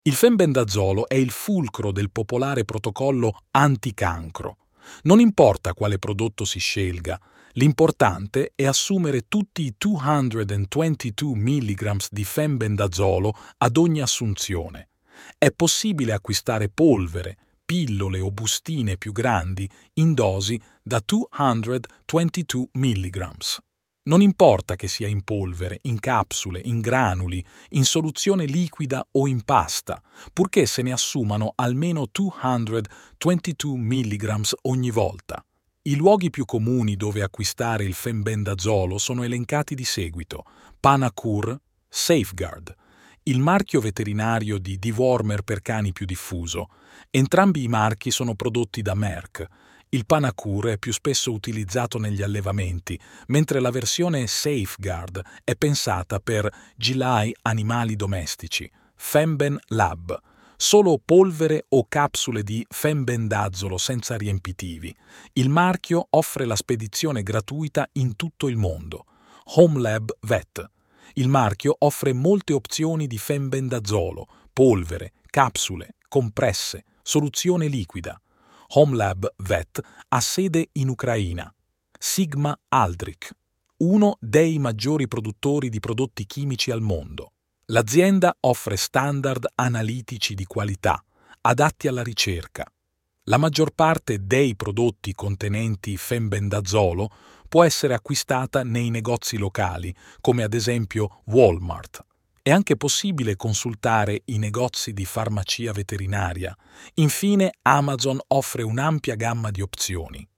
Il fenbendazolo è il fulcro del popolare protocollo anticancro. Non importa quale prodotto si scelga, l'importante è assumere tutti i 222 mg di fenbendazolo ad ogni assunzione. È possibile acquistare polvere, pillole o bustine più grandi in dosi da 222 mg. Non importa che sia in polvere, in capsule, in granuli, in soluzione liquida o in pasta, purché se ne assumano almeno 222 mg ogni volta. I luoghi più comuni dove acquistare il fenbendazolo sono elencati di seguito: Panacur, Safeguard, il marchio veterinario di dewormer per cani più diffuso. Entrambi i marchi sono prodotti da Merck. Il Panacur è più spesso utilizzato negli allevamenti, mentre la versione Safeguard è pensata per GLI animali domestici. Fenben Lab. Solo polvere o capsule di fenbendazolo senza riempitivi. Il marchio offre la spedizione gratuita in tutto il mondo. HomeLab Vet. Il marchio offre molte opzioni di fenbendazolo, polvere, capsule, compresse, soluzione liquida. HomeLab Vet ha sede in Ucraina. Sigma Aldrich, uno dei maggiori produttori di prodotti chimici al mondo. L'azienda offre standard analitici di qualità, adatti alla ricerca. La maggior parte dei prodotti contenenti fenbendazolo può essere acquistata nei negozi locali, come ad esempio Walmart. È anche possibile consultare i negozi di farmacia veterinaria. Infine, Amazon offre un'ampia gamma di opzioni.